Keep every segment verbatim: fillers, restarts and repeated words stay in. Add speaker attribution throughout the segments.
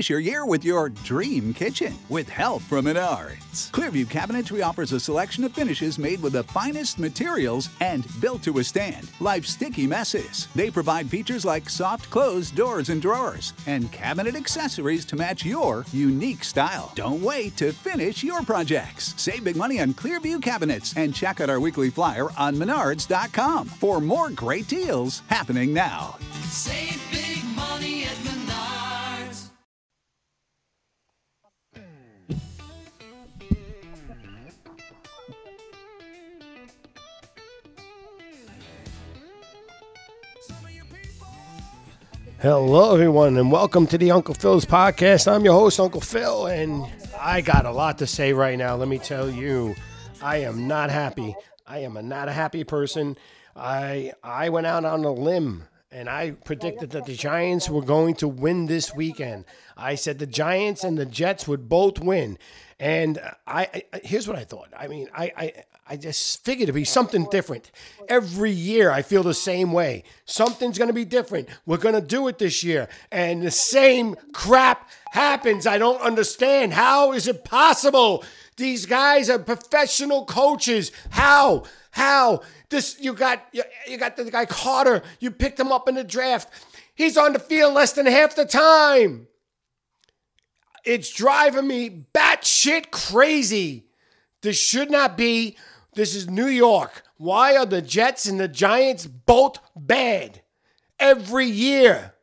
Speaker 1: Finish your year with your dream kitchen with help from Menards. Clearview Cabinetry offers a selection of finishes made with the finest materials and built to withstand life's sticky messes. They provide features like soft close doors and drawers and cabinet accessories to match your unique style. Don't wait to finish your projects. Save big money on Clearview Cabinets and check out our weekly flyer on menards dot com for more great deals happening now.
Speaker 2: Save big money at Menards.
Speaker 3: Hello, everyone, and welcome to the Uncle Phil's podcast. I'm your host, Uncle Phil, and I got a lot to say right now. Let me tell you, I am not happy. I am a, not a happy person. I I went out on a limb, and I predicted that the Giants were going to win this weekend. I said the Giants and the Jets would both win, and I, I here's what I thought. I mean, I, I I just figured it'd be something different. Every year I feel the same way. Something's going to be different. We're going to do it this year, and the same crap happens. I don't understand. How is it possible? These guys are professional coaches. How? How? This you got you, you got the guy Carter. You picked him up in the draft. He's on the field less than half the time. It's driving me batshit crazy. This should not be. This is New York. Why are the Jets and the Giants both bad every year?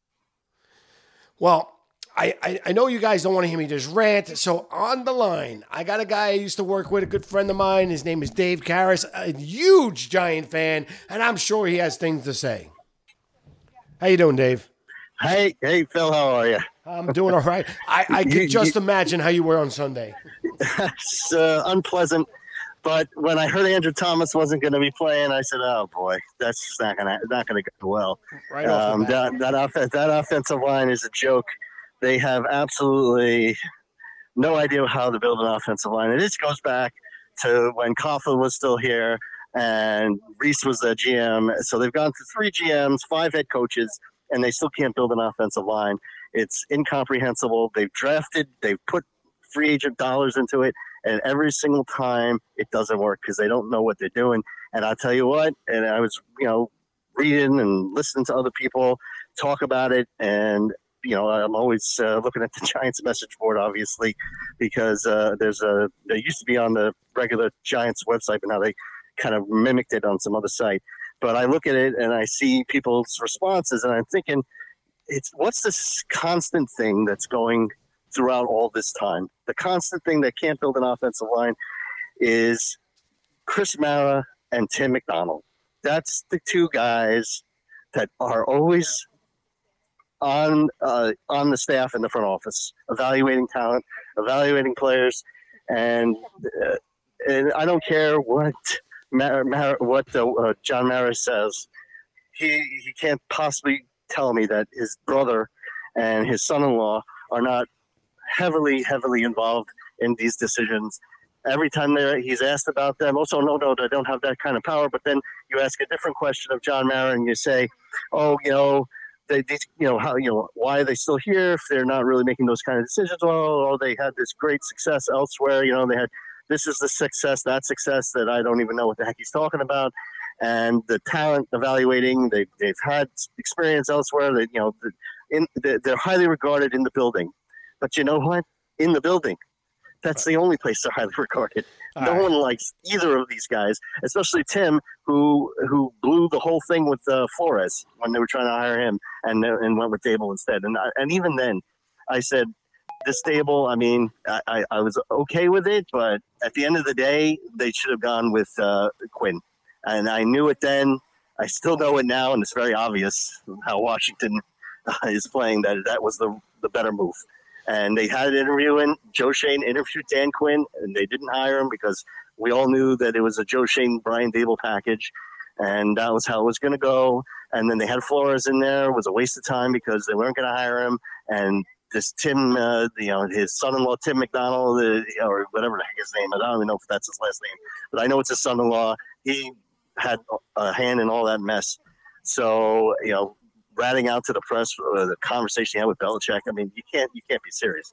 Speaker 3: Well, I, I, I know you guys don't want to hear me just rant. So on the line, I got a guy I used to work with, a good friend of mine. His name is Dave Karras, a huge Giant fan, and I'm sure he has things to say. How you doing, Dave?
Speaker 4: Hey, hey, Phil, how are you?
Speaker 3: I'm doing all right. I, I could just imagine how you were on Sunday.
Speaker 4: It's uh, unpleasant, but when I heard Andrew Thomas wasn't going to be playing, I said, "Oh boy, that's just not going to not going to go well."
Speaker 3: Right off
Speaker 4: um,
Speaker 3: the bat.
Speaker 4: that that, off- that offensive line is a joke. They have absolutely no idea how to build an offensive line. And this goes back to when Coughlin was still here and Reese was the G M. So they've gone through three G Ms, five head coaches, and they still can't build an offensive line. It's incomprehensible. They've drafted, they've put free agent dollars into it, and every single time it doesn't work because they don't know what they're doing. And I'll tell you what, and I was, you know, reading and listening to other people talk about it, and you know, I'm always uh, looking at the Giants message board, obviously, because uh, there's a, they used to be on the regular Giants website, but now they kind of mimicked it on some other site. But I look at it and I see people's responses, and I'm thinking, it's what's this constant thing that's going throughout all this time? The constant thing that can't build an offensive line is Chris Mara and Tim McDonald. That's the two guys that are always on uh, on the staff in the front office, evaluating talent, evaluating players, and uh, and I don't care what Mar- Mar- what uh, uh, John Mara says. He he can't possibly tell me that his brother and his son-in-law are not heavily heavily involved in these decisions. Every time they're, he's asked about them, also, no, no, they don't have that kind of power. But then you ask a different question of John Mara, and you say, oh, you know. They, these, you know, how, you know, why are they still here if they're not really making those kind of decisions? Well, oh, they had this great success elsewhere. You know, they had, this is the success, that success that I don't even know what the heck he's talking about. And the talent evaluating, they, they've had experience elsewhere. That, you know, in, they're highly regarded in the building. But you know what? In the building, that's the only place they're highly regarded.
Speaker 3: All
Speaker 4: no
Speaker 3: right.
Speaker 4: one likes either of these guys, especially Tim, who who blew the whole thing with uh, Flores when they were trying to hire him, and and went with Dable instead. And I, and even then, I said, this Dable, I mean, I, I, I was okay with it, but at the end of the day, they should have gone with uh, Quinn. And I knew it then. I still know it now, and it's very obvious how Washington uh, is playing that that was the the better move. And they had an interview in. Joe Shane interviewed Dan Quinn, and they didn't hire him because we all knew that it was a Joe Shane, Brian Dable package, and that was how it was going to go. And then they had Flores in there. It was a waste of time because they weren't going to hire him. And this Tim, uh, you know, his son-in-law, Tim McDonald, uh, or whatever the heck his name, I don't even know if that's his last name, but I know it's his son-in-law. He had a hand in all that mess. So, you know, ratting out to the press uh, the conversation he had with Belichick. I mean, you can't you can't be serious.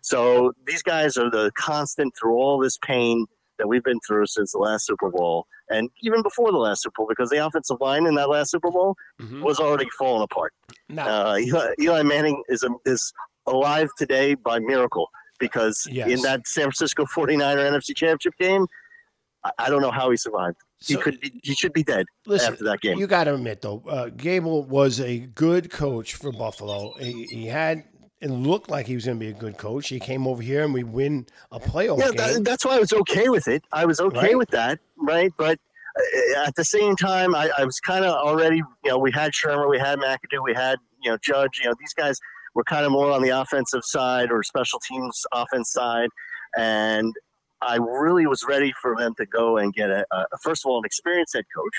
Speaker 4: So these guys are the constant through all this pain that we've been through since the last Super Bowl, and even before the last Super Bowl, because the offensive line in that last Super Bowl mm-hmm. was already falling apart.
Speaker 3: No.
Speaker 4: Uh, Eli, Eli Manning is a, is alive today by miracle, because yes. in that San Francisco forty-niner N F C Championship game, I, I don't know how he survived. So, he could be, he should be dead
Speaker 3: listen,
Speaker 4: after that game.
Speaker 3: You got to admit, though, uh, Gable was a good coach for Buffalo. He, he had it looked like he was going to be a good coach. He came over here and we win a playoff
Speaker 4: yeah,
Speaker 3: game.
Speaker 4: That, that's why I was okay with it. I was okay right? with that, right? But at the same time, I, I was kind of already, you know, we had Shermer, we had McAdoo, we had, you know, Judge. You know, these guys were kind of more on the offensive side or special teams offense side. And I really was ready for them to go and get, a, a first of all, an experienced head coach.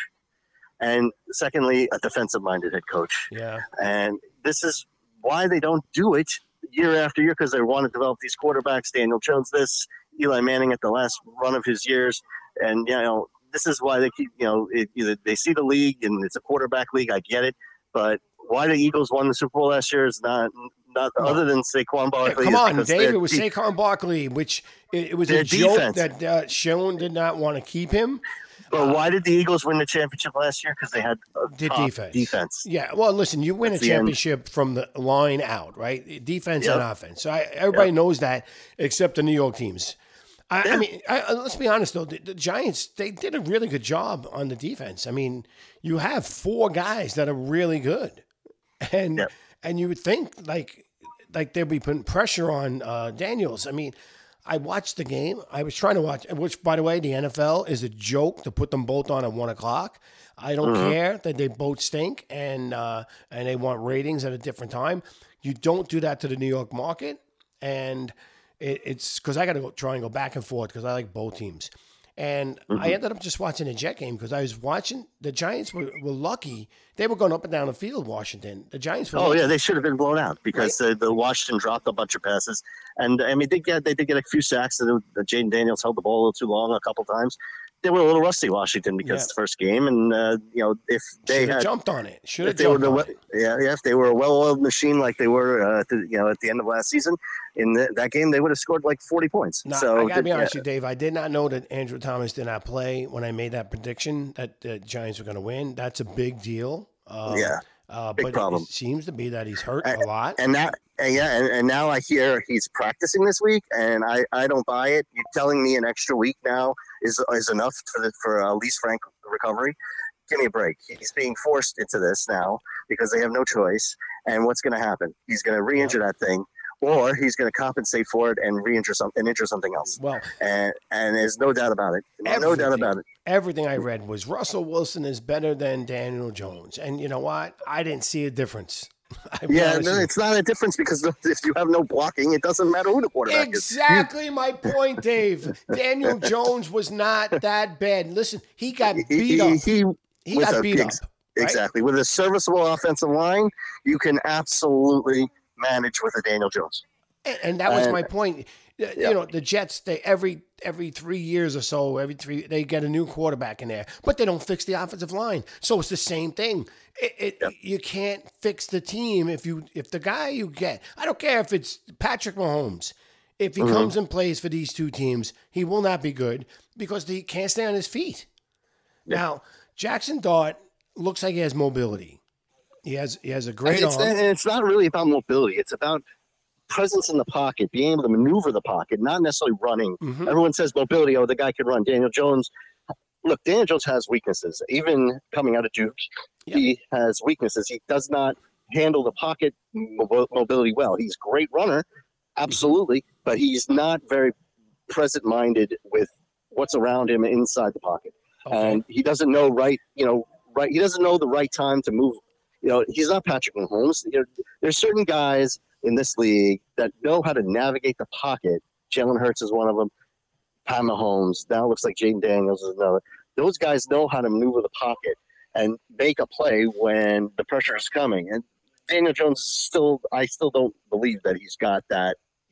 Speaker 4: And secondly, a defensive-minded head coach.
Speaker 3: Yeah.
Speaker 4: And this is why they don't do it year after year, because they want to develop these quarterbacks. Daniel Jones, this, Eli Manning at the last run of his years. And, you know, this is why they keep, you know, it, either they see the league and it's a quarterback league. I get it. But why the Eagles won the Super Bowl last year is not, not no. other than Saquon Barkley.
Speaker 3: Yeah, come on, David, it was de- Saquon Barkley, which it, it was a joke defense. that uh, Schoen did not want to keep him.
Speaker 4: But uh, why did the Eagles win the championship last year? Because they had
Speaker 3: the defense.
Speaker 4: defense.
Speaker 3: Yeah, well, listen, you win That's a championship from the line out, right? Defense yep. and offense. So I, everybody yep. knows that, except the New York teams. I, yeah. I mean, I, let's be honest, though. The, the Giants, they did a really good job on the defense. I mean, you have four guys that are really good. And yep. and you would think, like, like they'd be putting pressure on uh, Daniels. I mean, I watched the game. I was trying to watch, which, by the way, the N F L is a joke to put them both on at one o'clock. I don't mm-hmm. care that they both stink and uh, and they want ratings at a different time. You don't do that to the New York market, and it, it's because I got to go try and go back and forth because I like both teams. And mm-hmm. I ended up just watching the Jet game because I was watching the Giants were, were lucky. They were going up and down the field, Washington. The Giants were
Speaker 4: Oh,
Speaker 3: lucky.
Speaker 4: yeah, they should have been blown out because right? the, the Washington dropped a bunch of passes. And, I mean, they, get, they did get a few sacks. The, the Jaden Daniels held the ball a little too long a couple times. They were a little rusty, Washington, because yeah. it's the first game. And, uh, you know, if they
Speaker 3: Should've
Speaker 4: had
Speaker 3: jumped on it. Should have
Speaker 4: they
Speaker 3: jumped
Speaker 4: were
Speaker 3: on
Speaker 4: the,
Speaker 3: it.
Speaker 4: Yeah, yeah, if they were a well-oiled machine like they were, uh, at the, you know, at the end of last season, in the, that game, they would have scored like forty points.
Speaker 3: No,
Speaker 4: so
Speaker 3: I got to be
Speaker 4: yeah.
Speaker 3: honest with you, Dave. I did not know that Andrew Thomas did not play when I made that prediction that the Giants were going to win. That's a big deal. Um,
Speaker 4: yeah.
Speaker 3: Uh,
Speaker 4: Big
Speaker 3: but
Speaker 4: problem.
Speaker 3: It seems to be that he's hurt
Speaker 4: and,
Speaker 3: a lot.
Speaker 4: And now, and yeah, and, and now I hear he's practicing this week, and I, I don't buy it. You're telling me an extra week now is is enough for the, for uh, Lease Frank recovery? Give me a break. He's being forced into this now because they have no choice. And what's going to happen? He's going to re-injure yeah. that thing, or he's going to compensate for it and re-injure some, and injure something else.
Speaker 3: Well,
Speaker 4: and and there's no doubt about it. No doubt about it.
Speaker 3: Everything I read was Russell Wilson is better than Daniel Jones, and you know what? I didn't see a difference.
Speaker 4: Yeah, no, it's not a difference because if you have no blocking, it doesn't matter who the quarterback
Speaker 3: exactly
Speaker 4: is.
Speaker 3: Exactly my point, Dave. Daniel Jones was not that bad. Listen, he got beat up. He, he, he got a, beat ex- up. Right?
Speaker 4: Exactly. With a serviceable offensive line, you can absolutely manage with a Daniel Jones.
Speaker 3: And, and that was
Speaker 4: and,
Speaker 3: my point. You
Speaker 4: yeah.
Speaker 3: know, the Jets, they every every three years or so, every three they get a new quarterback in there, but they don't fix the offensive line. So it's the same thing. It, it yep. You can't fix the team if you if the guy you get. I don't care if it's Patrick Mahomes. If he mm-hmm. comes and plays for these two teams, he will not be good because he can't stay on his feet. Yep. Now, Jackson Dart looks like he has mobility. He has he has a great
Speaker 4: it's,
Speaker 3: arm.
Speaker 4: And it's not really about mobility. It's about presence in the pocket, being able to maneuver the pocket, not necessarily running. Mm-hmm. Everyone says mobility. Oh, the guy can run. Daniel Jones. Look, Daniel Jones has weaknesses. Even coming out of Duke, yep. he has weaknesses. He does not handle the pocket mobility well. He's a great runner, absolutely, mm-hmm. but he's not very present-minded with what's around him inside the pocket. Okay. And he doesn't know right, you know, right. He doesn't know the right time to move. You know, he's not Patrick Mahomes. You know, there's certain guys in this league that know how to navigate the pocket. Jalen Hurts is one of them. Pat Mahomes. Now it looks like Jaden Daniels is another. Those guys know how to maneuver the pocket and make a play when the pressure is coming. And Daniel Jones is still, I still don't believe that he's got that yet.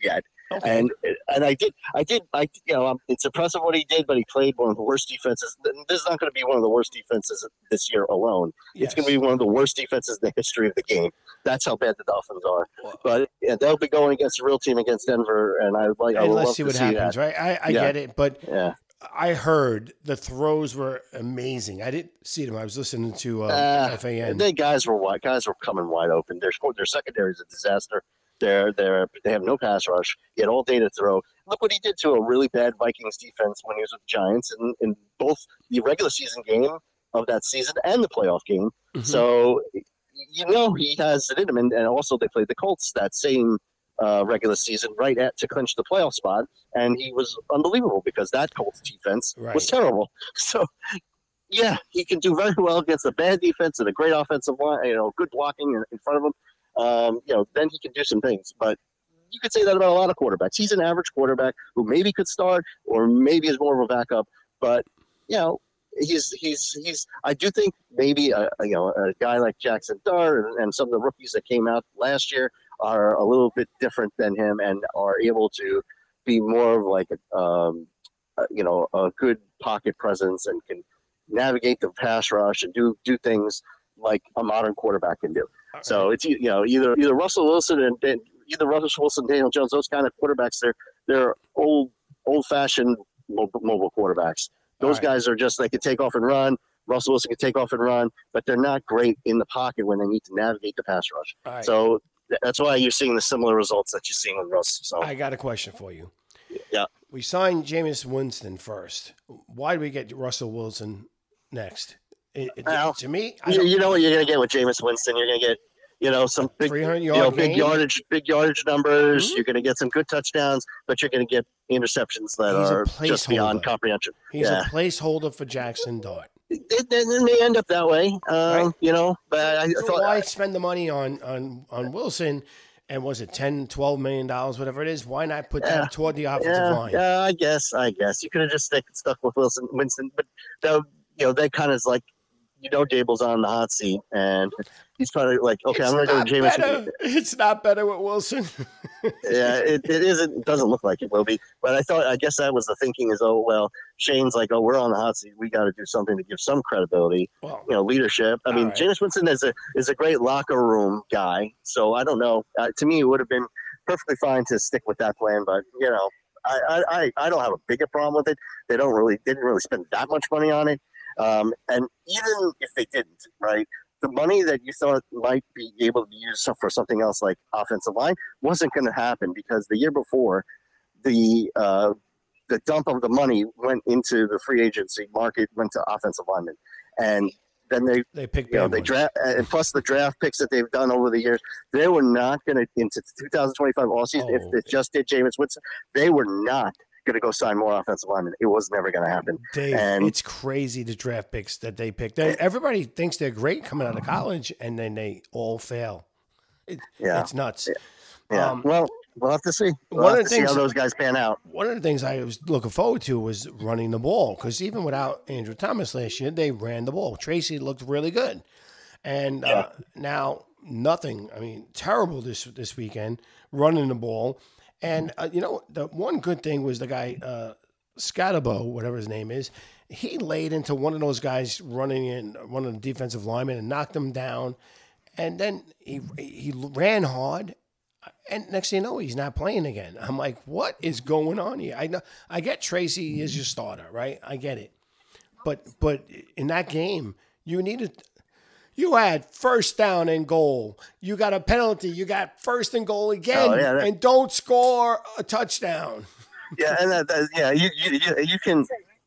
Speaker 3: Okay.
Speaker 4: And and I did I did I you know um, it's impressive what he did, but he played one of the worst defenses. This is not going to be one of the worst defenses this year alone.
Speaker 3: Yes.
Speaker 4: It's going to be one of the worst defenses in the history of the game. That's how bad the Dolphins are.
Speaker 3: Well,
Speaker 4: But yeah, they'll be going against a real team against Denver, and I would like I
Speaker 3: and
Speaker 4: would
Speaker 3: let's
Speaker 4: love
Speaker 3: see
Speaker 4: to
Speaker 3: what
Speaker 4: see
Speaker 3: happens,
Speaker 4: that.
Speaker 3: right? I, I
Speaker 4: Yeah.
Speaker 3: get it, but
Speaker 4: Yeah.
Speaker 3: I heard the throws were amazing. I didn't see them. I was listening to uh,
Speaker 4: Uh,
Speaker 3: F A N.
Speaker 4: They guys were wide. Guys were coming wide open. Their their secondary is a disaster. They're they're they have no pass rush. He had all day to throw. Look what he did to a really bad Vikings defense when he was with the Giants in, in both the regular season game of that season and the playoff game.
Speaker 3: Mhm.
Speaker 4: So you know he has it in him. And, and also they played the Colts that same uh, regular season right at to clinch the playoff spot, and he was unbelievable because that Colts defense
Speaker 3: Right.
Speaker 4: was terrible. So. Yeah, he can do very well against a bad defense and a great offensive line, you know, good blocking in, in front of him. Um, you know, then he can do some things. But you could say that about a lot of quarterbacks. He's an average quarterback who maybe could start or maybe is more of a backup. But, you know, he's he's he's I do think maybe a, a you know a guy like Jackson Dart and, and some of the rookies that came out last year are a little bit different than him and are able to be more of like a, um, a, you know, a good pocket presence and can navigate the pass rush and do do things like a modern quarterback can do. So it's you know either either Russell Wilson and, and either Russell Wilson, Daniel Jones, those kind of quarterbacks. They're they're old old fashioned mobile, mobile quarterbacks. Those
Speaker 3: right.
Speaker 4: guys are just they can take off and run. Russell Wilson can take off and run, but they're not great in the pocket when they need to navigate the pass rush.
Speaker 3: All right.
Speaker 4: So th- that's why you're seeing the similar results that you're seeing with Russ. So
Speaker 3: I got a question for you.
Speaker 4: yeah.
Speaker 3: We signed Jameis Winston first. Why did we get Russell Wilson next? It, it,
Speaker 4: Well,
Speaker 3: to me, I
Speaker 4: You,
Speaker 3: don't,
Speaker 4: you know what you're going to get with Jameis Winston. You're going to get, you know, some big,
Speaker 3: three hundred
Speaker 4: you
Speaker 3: yard
Speaker 4: know, big
Speaker 3: game.
Speaker 4: yardage, big yardage numbers.
Speaker 3: Mhm.
Speaker 4: You're going to get some good touchdowns, but you're going to get interceptions that
Speaker 3: He's a
Speaker 4: are just beyond
Speaker 3: placeholder.
Speaker 4: comprehension.
Speaker 3: He's
Speaker 4: yeah.
Speaker 3: a placeholder for Jackson Dart.
Speaker 4: It, it, it may end up that way, um,
Speaker 3: Right.
Speaker 4: you know. But I, I
Speaker 3: So
Speaker 4: thought,
Speaker 3: why spend the money on on on Wilson? And was it ten, twelve million dollars, whatever it is? Why not put
Speaker 4: Yeah.
Speaker 3: that toward the offensive
Speaker 4: yeah,
Speaker 3: line?
Speaker 4: yeah, I guess, I guess you could have just stick, stuck with Wilson, Winston, but though, you know, they kind of like, you know, Dable's on the hot seat, and he's probably like, okay,
Speaker 3: It's
Speaker 4: I'm going to go
Speaker 3: not
Speaker 4: with Jameis.
Speaker 3: better. It's not better with Wilson.
Speaker 4: Yeah, it, it isn't. It doesn't look like it will be. But I thought, I guess that was the thinking is, oh well, Shane's like, oh, we're on the hot seat. We got to do something to give some credibility,
Speaker 3: Well,
Speaker 4: you know, leadership. I
Speaker 3: All
Speaker 4: mean,
Speaker 3: right.
Speaker 4: Jameis Winston is a is a great locker room guy. So I don't know. Uh, to me, it would have been perfectly fine to stick with that plan. But you know, I I, I, I don't have a bigger problem with it. They don't really didn't really spend that much money on it. Um, and even if they didn't, right? The money that you thought might be able to be used for something else like offensive line wasn't going to happen because the year before, the uh, the dump of the money went into the free agency market, went to offensive linemen, and then they
Speaker 3: they picked
Speaker 4: you know
Speaker 3: bad
Speaker 4: they
Speaker 3: ones.
Speaker 4: draft and plus the draft picks that they've done over the years, they were not going to into two thousand twenty-five all season.
Speaker 3: Oh.
Speaker 4: If they just did Jameis Winston, they were not going to go sign more offensive linemen. It was never going to happen.
Speaker 3: Dave,
Speaker 4: And-
Speaker 3: it's crazy the draft picks that they picked. They, everybody thinks they're great coming out of college, and then they all fail. It,
Speaker 4: Yeah.
Speaker 3: It's nuts.
Speaker 4: Yeah.
Speaker 3: Um,
Speaker 4: well, we'll have to see. We'll
Speaker 3: one
Speaker 4: have
Speaker 3: of the
Speaker 4: to see how
Speaker 3: things-
Speaker 4: those guys pan out.
Speaker 3: One of the things I was looking forward to was running the ball because even without Andrew Thomas last year, they ran the ball. Tracy looked really good, and uh, now nothing. I mean, terrible this this weekend running the ball. And uh, you know, the one good thing was the guy uh, Scatabo, whatever his name is. He laid into one of those guys running in, one of the defensive linemen, and knocked him down. And then he he ran hard. And next thing you know, he's not playing again. I'm like, what is going on here? I know, I get Tracy is your starter, right? I get it, but but in that game, you needed, you had first down and goal. You got a penalty. You got first and goal again,
Speaker 4: Oh, yeah, that-
Speaker 3: and don't score a touchdown.
Speaker 4: Yeah, and that, that, yeah, you, you you you can.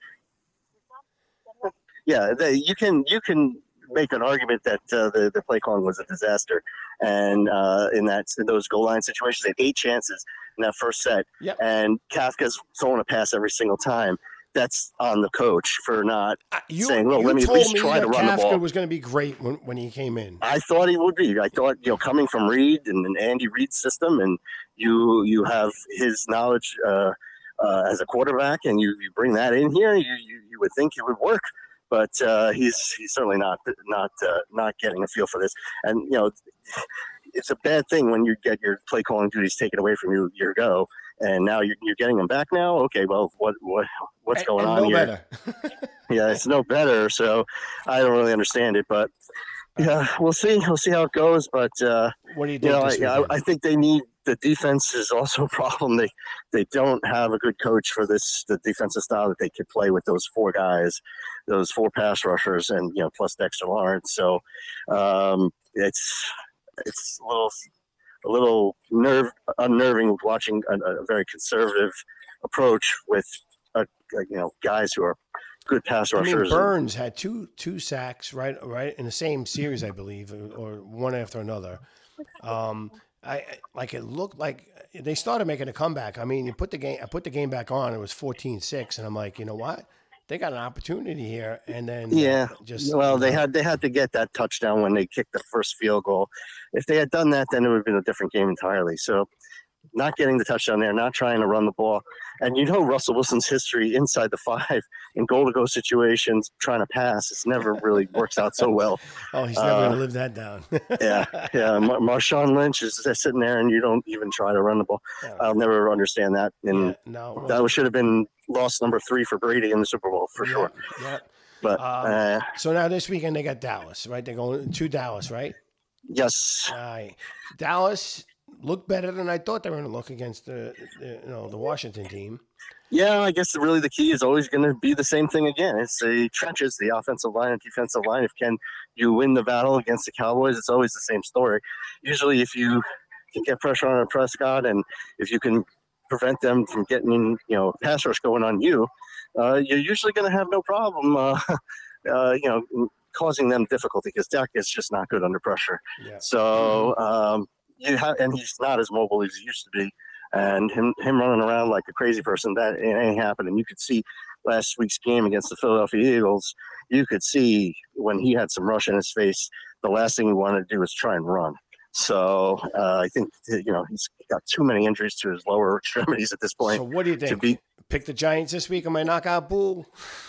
Speaker 4: Yeah, the, you can you can make an argument that uh, the the play calling was a disaster, and uh, in that in those goal line situations, they had eight chances in that first set,
Speaker 3: Yep.
Speaker 4: and Kafka's throwing a pass every single time. That's on the coach for not.
Speaker 3: Uh, You,
Speaker 4: Saying, "Well,
Speaker 3: you
Speaker 4: let me at
Speaker 3: told
Speaker 4: least
Speaker 3: me
Speaker 4: try
Speaker 3: that
Speaker 4: to run the
Speaker 3: Kafka
Speaker 4: ball."
Speaker 3: was going to be great when, when he came in.
Speaker 4: I thought he would be. I thought, you know, coming from Reed and an Andy Reid system, and you you have his knowledge uh, uh, as a quarterback, and you, you bring that in here, you, you you would think it would work. But uh, he's he's certainly not not uh, not getting a feel for this. And you know, it's a bad thing when you get your play calling duties taken away from you a year ago, and now you're, you're getting them back now. Okay, well, what what what's
Speaker 3: And-
Speaker 4: going
Speaker 3: and
Speaker 4: on
Speaker 3: no
Speaker 4: here?
Speaker 3: better.
Speaker 4: Yeah, it's no better. So I don't really understand it, but yeah, we'll see. We'll see how it goes. But uh,
Speaker 3: What do you
Speaker 4: you
Speaker 3: think
Speaker 4: know,
Speaker 3: this
Speaker 4: I, I,
Speaker 3: weekend?
Speaker 4: I think they need the defense is also a problem. They they don't have a good coach for this the defensive style that they could play with those four guys, those four pass rushers, and you know plus Dexter Lawrence. So um, it's it's a little a little nerve unnerving watching a, a very conservative approach with a, a, you know guys who are good pass
Speaker 3: I mean,
Speaker 4: rushers. and-
Speaker 3: Burns had two two sacks right right in the same series, I believe, or, or one after another. Um, I I- like it looked like they started making a comeback. I mean, you put the game, I put the game back on. It was fourteen six, and I'm like, you know what? They got an opportunity here, and then uh,
Speaker 4: Yeah.
Speaker 3: just
Speaker 4: Well,
Speaker 3: you
Speaker 4: they
Speaker 3: know,
Speaker 4: had they had to get that touchdown when they kicked the first field goal. If they had done that, then it would have been a different game entirely. So, not getting the touchdown there, not trying to run the ball, and you know Russell Wilson's history inside the five in goal to go situations, trying to pass, it's never really works out so well.
Speaker 3: oh, he's never
Speaker 4: uh,
Speaker 3: going to live that down.
Speaker 4: Yeah, yeah. Mar- Marshawn Lynch is just sitting there, and you don't even try to run the ball.
Speaker 3: Yeah.
Speaker 4: I'll never understand that, and
Speaker 3: Yeah, no, it
Speaker 4: that
Speaker 3: wasn't-
Speaker 4: should have been loss number three for Brady in the Super Bowl for
Speaker 3: yeah,
Speaker 4: sure.
Speaker 3: Yeah.
Speaker 4: But
Speaker 3: Um,
Speaker 4: uh,
Speaker 3: So now this weekend they got Dallas, right? They're going to Dallas, right?
Speaker 4: yes.
Speaker 3: All right. Dallas looked better than I thought they were going to look against the, the you know the Washington team.
Speaker 4: Yeah, I guess really the key is always going to be the same thing again. It's the trenches, the offensive line and defensive line. If can you win the battle against the Cowboys, it's always the same story. Usually, if you can get pressure on Prescott and if you can prevent them from getting you know pass rush going on you, uh, you're usually going to have no problem. Uh, uh, you know, causing them difficulty because Dak is just not good under pressure.
Speaker 3: Yeah.
Speaker 4: So um, you have, and he's not as mobile as he used to be. And him him running around like a crazy person, that it ain't happening. You could see last week's game against the Philadelphia Eagles, you could see when he had some rush in his face, the last thing he wanted to do was try and run. So uh, I think, you know, he's got too many injuries to his lower extremities at this point.
Speaker 3: So what do you
Speaker 4: to
Speaker 3: think?
Speaker 4: be-
Speaker 3: Pick the Giants this week on my knockout pool?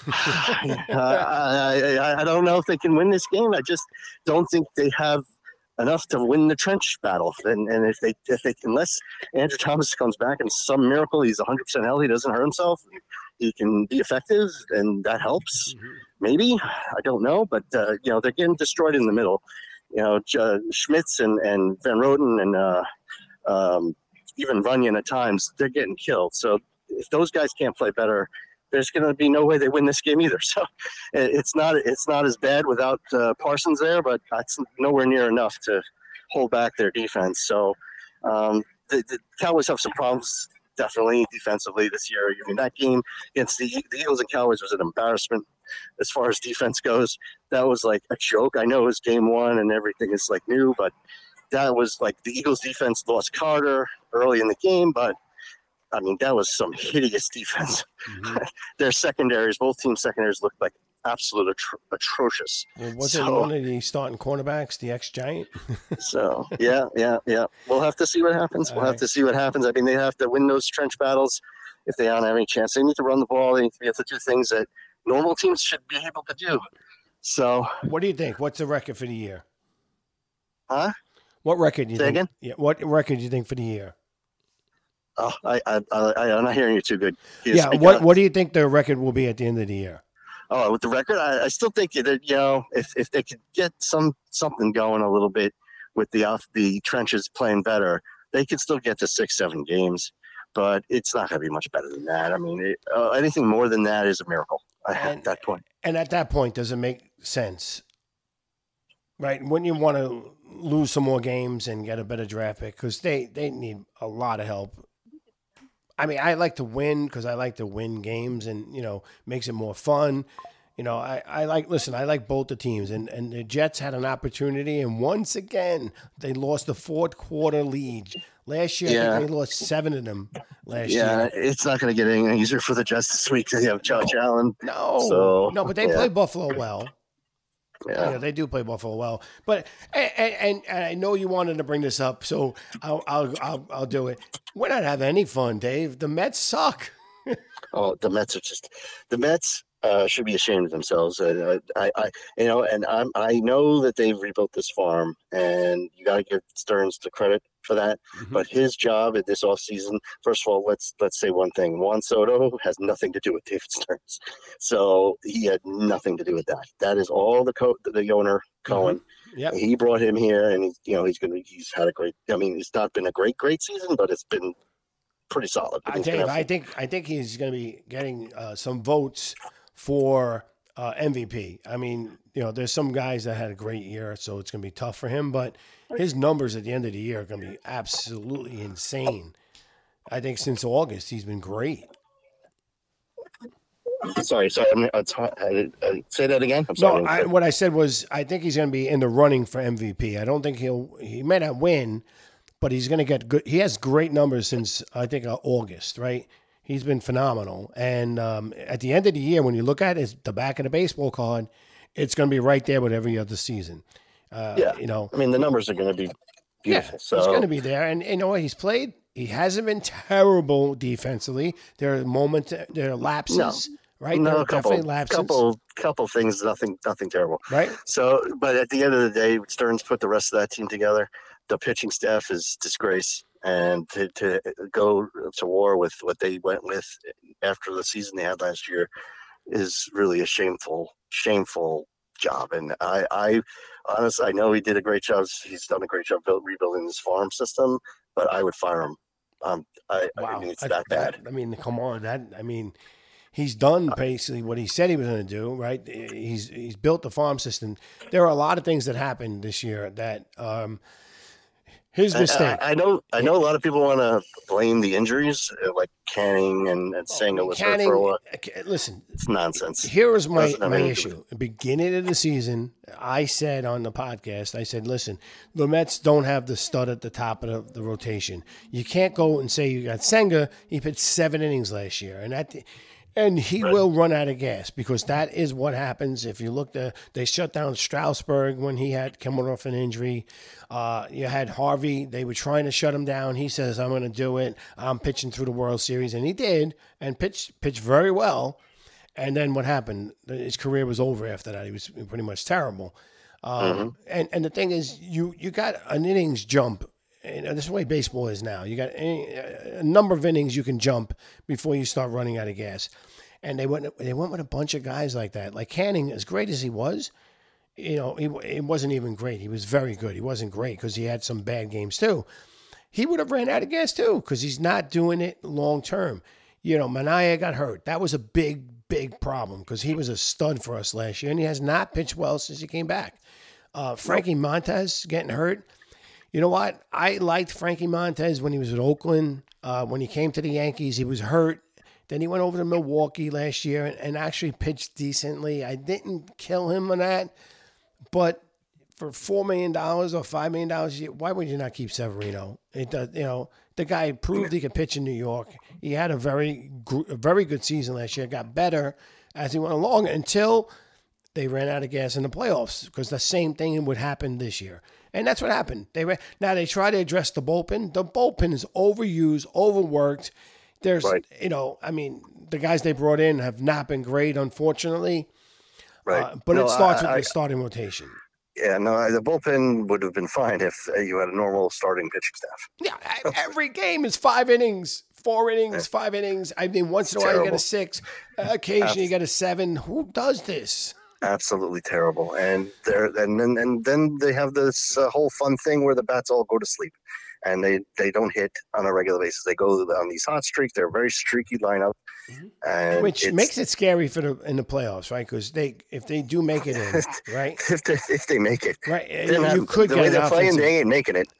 Speaker 4: uh, I, I, I don't know if they can win this game. I just don't think they have enough to win the trench battle. And, and if they, if they, unless Andrew Thomas comes back and some miracle, he's one hundred percent healthy, doesn't hurt himself, he can be effective, and that helps.
Speaker 3: Mm-hmm.
Speaker 4: Maybe, I don't know, but uh, you know they're getting destroyed in the middle. You know, J- Schmitz and, and Van Roten and uh, um, even Runyon at times, they're getting killed. So if those guys can't play better, there's going to be no way they win this game either. So it's not it's not as bad without uh, Parsons there, but that's nowhere near enough to hold back their defense. So um, the, the Cowboys have some problems, definitely defensively this year. I mean, that game against the, the Eagles and Cowboys was an embarrassment as far as defense goes. That was like a joke. I know it was game one and everything is like new, but that was like the Eagles defense lost Carter early in the game, but I mean, that was some hideous defense.
Speaker 3: Mm-hmm.
Speaker 4: Their secondaries, both team secondaries, looked like absolute atro- atrocious.
Speaker 3: Well, was
Speaker 4: So-
Speaker 3: it one of the starting cornerbacks, the ex-Giant?
Speaker 4: So, yeah, yeah, yeah. We'll have to see what happens. We'll
Speaker 3: All
Speaker 4: have
Speaker 3: right.
Speaker 4: to see what happens. I mean, they have to win those trench battles if they don't have any chance. They need to run the ball. They need to be able to do things that normal teams should be able to do. So,
Speaker 3: What do you think? What's the record for the year?
Speaker 4: huh?
Speaker 3: What record do you
Speaker 4: Say
Speaker 3: think?
Speaker 4: again?
Speaker 3: Yeah, what record do you think for the year?
Speaker 4: Oh, I, I, I, I'm not hearing you too good. Can you
Speaker 3: Yeah,
Speaker 4: speak
Speaker 3: what
Speaker 4: up?
Speaker 3: what do you think the record will be at the end of the year?
Speaker 4: Oh, with the record, I, I still think that you know if, if they could get some something going a little bit with the off the trenches playing better, they could still get to six, seven games. But it's not going to be much better than that. I mean, it, uh, anything more than that is a miracle at
Speaker 3: And-
Speaker 4: that point.
Speaker 3: And at that point, does it make sense? Right? Wouldn't you want to lose some more games and get a better draft pick? Because they, they need a lot of help. I mean, I like to win because I like to win games and, you know, makes it more fun. You know, I, I like, listen, I like both the teams. And, and the Jets had an opportunity. And once again, they lost the fourth quarter lead. Last year, I
Speaker 4: Yeah.
Speaker 3: think they lost seven of them last
Speaker 4: Yeah,
Speaker 3: year.
Speaker 4: it's not going to get any easier for the Jets this week. They have Josh Allen.
Speaker 3: No,
Speaker 4: So,
Speaker 3: no, but they
Speaker 4: yeah.
Speaker 3: play Buffalo well.
Speaker 4: Yeah.
Speaker 3: Yeah, they do play Buffalo well. But and, and, and I know you wanted to bring this up, so I'll I'll I'll, I'll do it. We're not having any fun, Dave. The Mets suck.
Speaker 4: Oh, the Mets are just the Mets. uh, should be ashamed of themselves. Uh, I, I, you know, and I'm, I know that they've rebuilt this farm, and you got to give Stearns the credit for that.
Speaker 3: Mm-hmm.
Speaker 4: But his job at this offseason, first of all, let's let's say one thing: Juan Soto has nothing to do with David Stearns, so he had nothing to do with that. That is all the co- the owner Cohen.
Speaker 3: Mm-hmm. Yep.
Speaker 4: He brought him here, and he, you know he's gonna he's had a great. I mean, it's not been a great great season, but it's been pretty solid.
Speaker 3: I, Dave, I think I think he's going to be getting uh, some votes for uh, M V P. I mean, you know, there's some guys that had a great year, so it's going to be tough for him. But his numbers at the end of the year are going to be absolutely insane. I think since August, he's been great.
Speaker 4: Sorry, sorry. I'm, it's hot. I, I, say that again. I'm sorry.
Speaker 3: No, I, what I said was I think he's going to be in the running for M V P. I don't think he'll. He may not win, but he's going to get good. He has great numbers since I think uh, August, right? He's been phenomenal. And um, at the end of the year, when you look at his, the back of the baseball card, it's going to be right there with every other season. Uh,
Speaker 4: yeah,
Speaker 3: you know,
Speaker 4: I mean the numbers are going to be beautiful.
Speaker 3: Yeah,
Speaker 4: so
Speaker 3: he's going to be there, and you know what? He's played. He hasn't been terrible defensively. There are moments, there are lapses,
Speaker 4: No.
Speaker 3: right?
Speaker 4: No,
Speaker 3: there are
Speaker 4: a couple,
Speaker 3: definitely lapses,
Speaker 4: couple, couple things. Nothing, nothing terrible.
Speaker 3: right?
Speaker 4: So, but at the end of the day, Stearns put the rest of that team together. The pitching staff is disgrace, and to, to go to war with what they went with after the season they had last year is really a shameful, shameful job. And I, I honestly, I know he did a great job. He's done a great job build, rebuilding this farm system, but I would fire him. Um, I,
Speaker 3: Wow,
Speaker 4: I mean, it's
Speaker 3: I-
Speaker 4: that bad.
Speaker 3: I mean, come on, that I mean, he's done basically what he said he was going to do, right? He's he's built the farm system. There are a lot of things that happened this year that um, his mistake.
Speaker 4: I, I know. I know a lot of people want to blame the injuries, uh, like Canning and, and Senga was hurt
Speaker 3: Canning,
Speaker 4: for a while.
Speaker 3: listen,
Speaker 4: It's nonsense.
Speaker 3: here is my,
Speaker 4: Doesn't have
Speaker 3: my
Speaker 4: anything to do
Speaker 3: issue. Beginning of the season, I said on the podcast, I said, listen, the Mets don't have the stud at the top of the, the rotation. You can't go and say you got Senga. He pitched seven innings last year, and that, and he will run out of gas because that is what happens. If you look, the, they shut down Strasburg when he had come off an injury. Uh, you had Harvey. They were trying to shut him down. He says, I'm going to do it. I'm pitching through the World Series. And he did, and pitched, pitched very well. And then what happened? His career was over after that. He was pretty much terrible. Um,
Speaker 4: Mm-hmm.
Speaker 3: and, and the thing is, you, you got an innings jump. And this is the way baseball is now. You got a, a number of innings you can jump before you start running out of gas. And they went they went with a bunch of guys like that. Like Canning, as great as he was, you know, he, he wasn't even great. He was very good. He wasn't great because he had some bad games too. He would have ran out of gas too because he's not doing it long term. You know, Manaea got hurt. That was a big, big problem because he was a stud for us last year, and he has not pitched well since he came back. Uh, Frankie Montes getting hurt. You know what? I liked Frankie Montes when he was with Oakland. Uh, when he came to the Yankees, he was hurt. Then he went over to Milwaukee last year and, and actually pitched decently. I didn't kill him on that, but for four million dollars or five million dollars a year, why would you not keep Severino? It does, you know, the guy proved he could pitch in New York. He had a very, gr- a very good season last year. Got better as he went along until they ran out of gas in the playoffs because the same thing would happen this year. And that's what happened. They ran, now they try to address the bullpen. The bullpen is overused, overworked. There's,
Speaker 4: Right.
Speaker 3: you know, I mean, the guys they brought in have not been great, unfortunately.
Speaker 4: Right.
Speaker 3: Uh, but
Speaker 4: No,
Speaker 3: it starts
Speaker 4: I-
Speaker 3: with
Speaker 4: I-
Speaker 3: the starting rotation.
Speaker 4: Yeah, no, I- the bullpen would have been fine if uh, you had a normal starting pitching staff.
Speaker 3: Yeah, e- every game is five innings, four innings, five innings. I mean, once in a while you get
Speaker 4: Terrible.
Speaker 3: a six, uh, occasionally you get a seven. Who does this?
Speaker 4: Absolutely terrible. And there, and then and then they have this uh, whole fun thing where the bats all go to sleep, and they they don't hit on a regular basis. They go on these hot streaks. They're a very streaky lineup, and
Speaker 3: Which
Speaker 4: it's-
Speaker 3: makes it scary for the in the playoffs, right? Because they if they do make it in, right,
Speaker 4: if they, if they make it,
Speaker 3: right,
Speaker 4: They're
Speaker 3: you,
Speaker 4: not-
Speaker 3: you could
Speaker 4: the
Speaker 3: get
Speaker 4: way
Speaker 3: an
Speaker 4: they're playing.
Speaker 3: offensive-
Speaker 4: They ain't making it.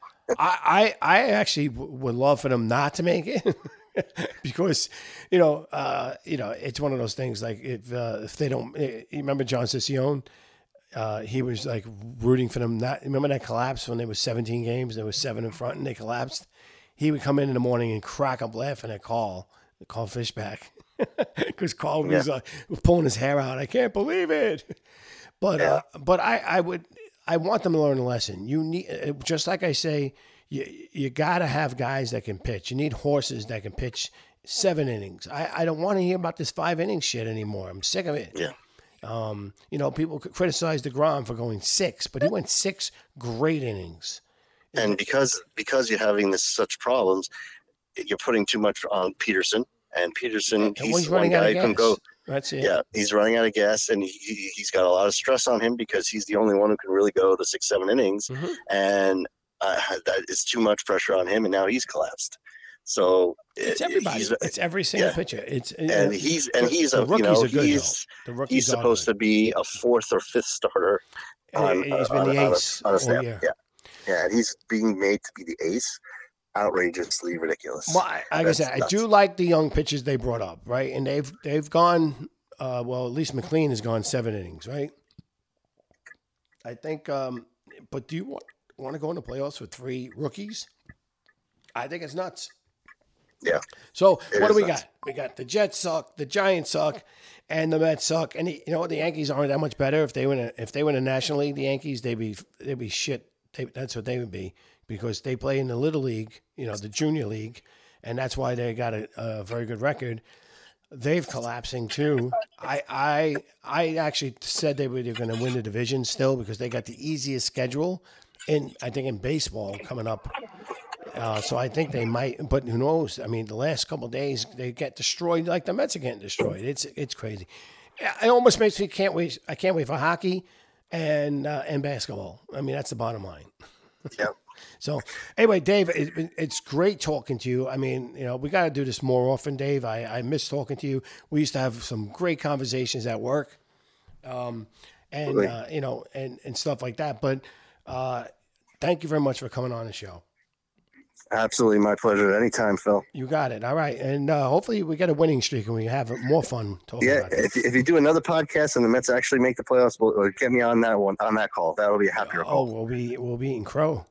Speaker 3: I, I I actually w- would love for them not to make it because you know uh, you know it's one of those things like if uh, if they don't eh, you remember John Ciccione, uh, he was like rooting for them not remember that collapse when there was seventeen games there was seven in front and they collapsed. He would come in in the morning and crack up laughing at Carl Carl Fishback because Carl was uh, pulling his hair out. I can't believe it. But uh, but I, I would I want them to learn a lesson. You need uh, just like I say, you you got to have guys that can pitch. You need horses that can pitch seven innings. I, I don't want to hear about this five inning shit anymore. I'm sick of it.
Speaker 4: Yeah.
Speaker 3: Um, you know, people could criticize DeGrom for going six, but he went six great innings.
Speaker 4: And because because you're having this such problems, you're putting too much on Peterson. And Peterson,
Speaker 3: And
Speaker 4: he's,
Speaker 3: he's
Speaker 4: the one
Speaker 3: running out
Speaker 4: guy
Speaker 3: of
Speaker 4: who can
Speaker 3: gas.
Speaker 4: go.
Speaker 3: That's it.
Speaker 4: Yeah, he's running out of gas, and he, he's got a lot of stress on him because he's the only one who can really go to six, seven innings.
Speaker 3: Mm-hmm.
Speaker 4: And uh, that is too much pressure on him, and now he's collapsed. So
Speaker 3: It's everybody.
Speaker 4: he's-
Speaker 3: It's every single
Speaker 4: yeah.
Speaker 3: pitcher. It's
Speaker 4: and he's and
Speaker 3: the-
Speaker 4: he's
Speaker 3: the
Speaker 4: a you
Speaker 3: rookies
Speaker 4: know
Speaker 3: are good,
Speaker 4: he's
Speaker 3: though. The rookies
Speaker 4: he's supposed to be a fourth or fifth starter. On,
Speaker 3: He's
Speaker 4: uh,
Speaker 3: been the
Speaker 4: on,
Speaker 3: ace
Speaker 4: on a, on a
Speaker 3: all
Speaker 4: staff.
Speaker 3: year.
Speaker 4: Yeah, yeah, and he's being made to be the ace. Outrageously ridiculous.
Speaker 3: Well, I- like I
Speaker 4: That's
Speaker 3: said, I
Speaker 4: nuts.
Speaker 3: do like the young pitchers they brought up, right? And they've they've gone. Uh, well, at least McLean has gone seven innings, right? I think. Um, but do you want want to go in the playoffs with three rookies? I think it's nuts.
Speaker 4: Yeah.
Speaker 3: So
Speaker 4: It
Speaker 3: what do
Speaker 4: is
Speaker 3: we
Speaker 4: nuts.
Speaker 3: got? We got the Jets suck, the Giants suck, and the Mets suck. And the, you know what? The Yankees aren't that much better. If they win, a, if they win a National League, the Yankees they'd be they'd be shit. They, that's what they would be because they play in the Little League, you know, the Junior League, and that's why they got a, a very good record. They've collapsing too. I I I actually said they were going to win the division still because they got the easiest schedule, in I think in baseball coming up. Uh, so I think they might, but who knows? I mean, the last couple of days they get destroyed like the Mets are getting destroyed. It's it's crazy. It almost makes me can't wait. I can't wait for hockey and uh, and basketball. I mean, that's the bottom line.
Speaker 4: Yeah.
Speaker 3: So anyway, Dave, it, it's great talking to you. I mean, you know, we got to do this more often, Dave. I, I miss talking to you. We used to have some great conversations at work, um, and
Speaker 4: Really?
Speaker 3: uh, you know, and and stuff like that. But uh, thank you very much for coming on the show.
Speaker 4: Absolutely, my pleasure. Anytime, Phil.
Speaker 3: You got it. All right, and uh, hopefully we get a winning streak and we have more fun talking
Speaker 4: Yeah,
Speaker 3: about it.
Speaker 4: if, if you do another podcast and the Mets actually make the playoffs, we'll, we'll get me on that one on that call. That'll be a happier
Speaker 3: Oh,
Speaker 4: call.
Speaker 3: we'll be we'll be eating crow.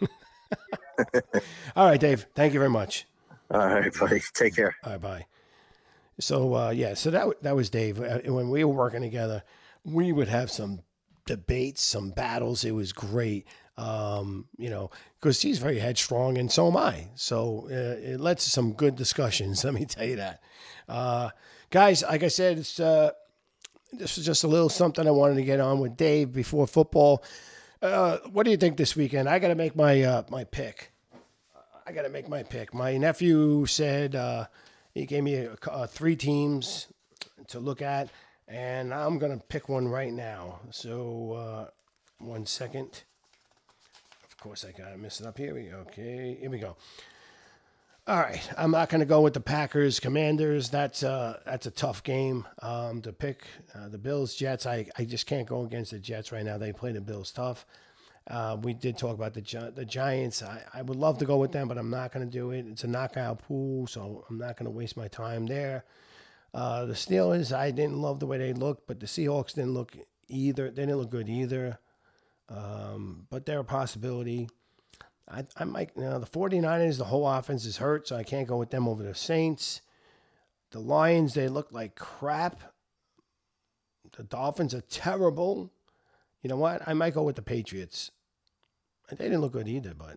Speaker 3: All right, Dave. Thank you very much.
Speaker 4: All right, buddy. Take care.
Speaker 3: All right, bye. So uh, yeah, so that that was Dave. Uh, when we were working together, we would have some debates, some battles. It was great, um, you know, because he's very headstrong, and so am I. So uh, it led to some good discussions. Let me tell you that, uh, guys. Like I said, it's uh, this was just a little something I wanted to get on with Dave before football. Uh, what do you think this weekend? I got to make my uh, my pick. I got to make my pick. My nephew said uh, he gave me a, uh, three teams to look at, and I'm going to pick one right now. So, uh, one second. Of course, I got to mess it up here. We Okay, here we go. All right, I'm not going to go with the Packers Commanders. That's uh that's a tough game um, to pick. Uh, the Bills Jets. I, I just can't go against the Jets right now. They play the Bills tough. Uh, we did talk about the Gi- the Giants. I, I would love to go with them, but I'm not going to do it. It's a knockout pool, so I'm not going to waste my time there. Uh, the Steelers. I didn't love the way they looked, but the Seahawks didn't look either. They didn't look good either. Um, but they're a possibility. I, I might, you know, the 49ers, the whole offense is hurt, so I can't go with them over the Saints. The Lions, they look like crap. The Dolphins are terrible. You know what? I might go with the Patriots. They didn't look good either, but.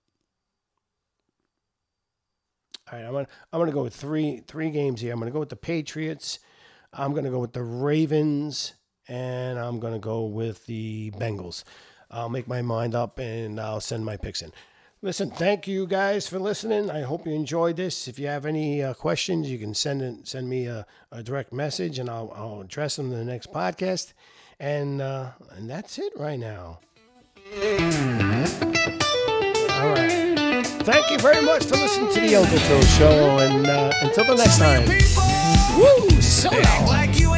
Speaker 3: All right, I'm gonna I'm gonna go with three three games here. I'm gonna go with the Patriots. I'm gonna go with the Ravens, and I'm gonna go with the Bengals. I'll make my mind up and I'll send my picks in. Listen, thank you guys for listening. I hope you enjoyed this. If you have any uh, questions, you can send it, send me a, a direct message, and I'll, I'll address them in the next podcast. And uh, and that's it right now. All right. Thank you very much for listening to the Uncle Phil Show, and uh, until the next time. Woo! So
Speaker 2: Act like you